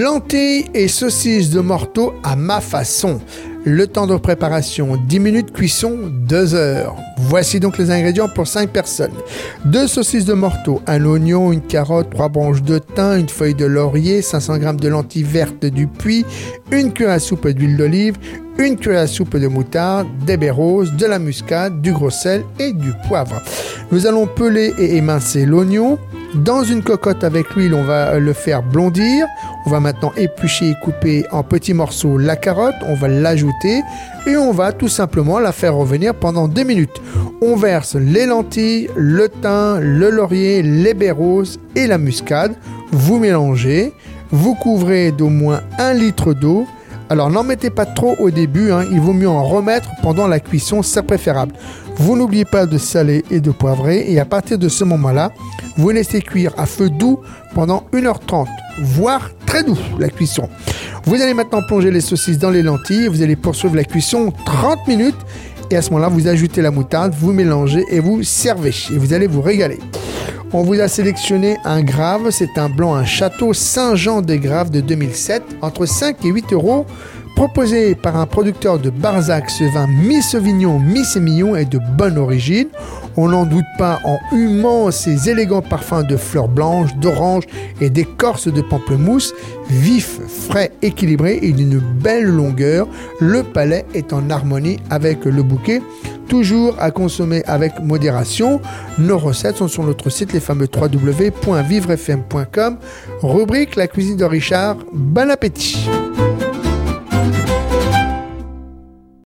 Lentilles et saucisses de morteau à ma façon. Le temps de préparation 10 minutes, cuisson 2 heures. Voici donc les ingrédients pour 5 personnes. 2 saucisses de morteau, un oignon, une carotte, 3 branches de thym, une feuille de laurier, 500 g de lentilles vertes du puits, une cuillère à soupe d'huile d'olive, une cuillère à soupe de moutarde, des baies roses, de la muscade, du gros sel et du poivre. Nous allons peler et émincer l'oignon. Dans une cocotte avec l'huile, on va le faire blondir. On va maintenant éplucher et couper en petits morceaux la carotte. On va l'ajouter et on va tout simplement la faire revenir pendant 2 minutes. On verse les lentilles, le thym, le laurier, les baies roses et la muscade. Vous mélangez. Vous couvrez d'au moins 1 litre d'eau. Alors n'en mettez pas trop au début, il vaut mieux en remettre pendant la cuisson, c'est préférable. Vous n'oubliez pas de saler et de poivrer et à partir de ce moment-là, vous laissez cuire à feu doux pendant 1h30, voire très doux la cuisson. Vous allez maintenant plonger les saucisses dans les lentilles, vous allez poursuivre la cuisson 30 minutes et à ce moment-là, vous ajoutez la moutarde, vous mélangez et vous servez et vous allez vous régaler. On vous a sélectionné un Grave, c'est un blanc, un château Saint-Jean-des-Graves de 2007, entre 5 et 8 euros, proposé par un producteur de Barzac. Ce vin mi-sauvignon, mi-sémillon est de bonne origine. On n'en doute pas en humant ses élégants parfums de fleurs blanches, d'orange et d'écorce de pamplemousse, vif, frais, équilibré et d'une belle longueur. Le palais est en harmonie avec le bouquet. Toujours à consommer avec modération. Nos recettes sont sur notre site, les fameux www.vivrefm.com. Rubrique La cuisine de Richard. Bon appétit!